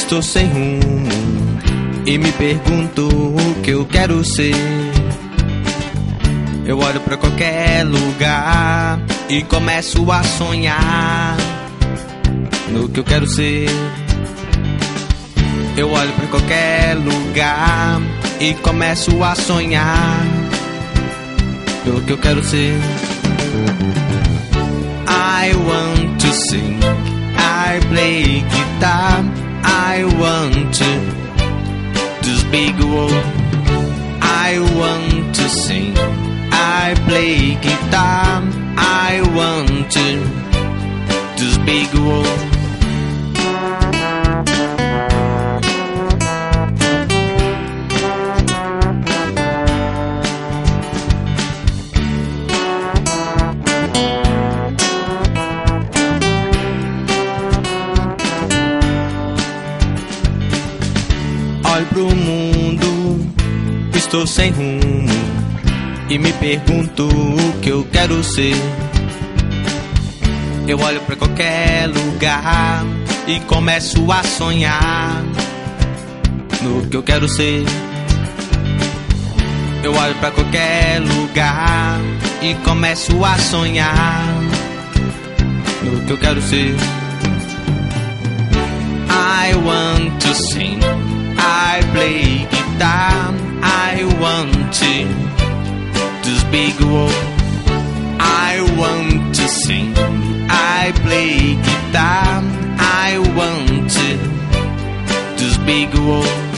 Estou sem rumo e me pergunto o que eu quero ser. Eu olho pra qualquer lugar e começo a sonhar no que eu quero ser. Eu olho pra qualquer lugar e começo a sonhar no que eu quero ser. I want to sing, I play guitar, I want to speak world. I want to sing, I play guitar, I want to speak world. Olho pro mundo, estou sem rumo e me pergunto o que eu quero ser. Eu olho pra qualquer lugar e começo a sonhar no que eu quero ser. Eu olho pra qualquer lugar e começo a sonhar no que eu quero ser. I want to sing, I play guitar, I want to speak world. I want to sing, I play guitar, I want to speak world.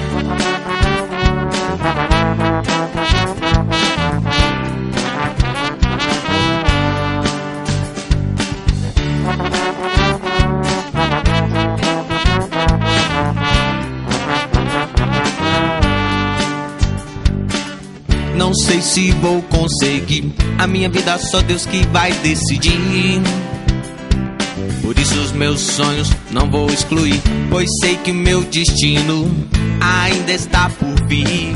Não sei se vou conseguir, a minha vida só Deus que vai decidir. Por isso os meus sonhos não vou excluir, pois sei que meu destino ainda está por vir.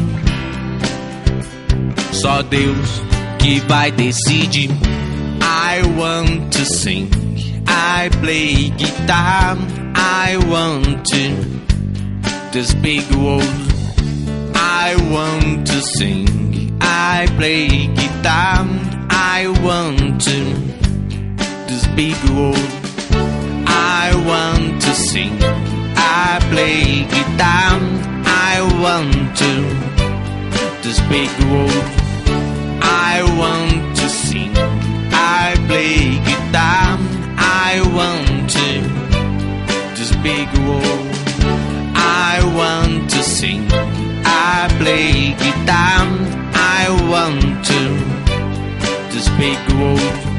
Só Deus que vai decidir. I want to sing, I play guitar, I want to speak world. I want to sing, I play guitar, I want to speak world. I want to sing, I play guitar, I want to speak world. I want to sing, I play guitar, I want to speak world. I want to sing, I play guitar, I want to speak world.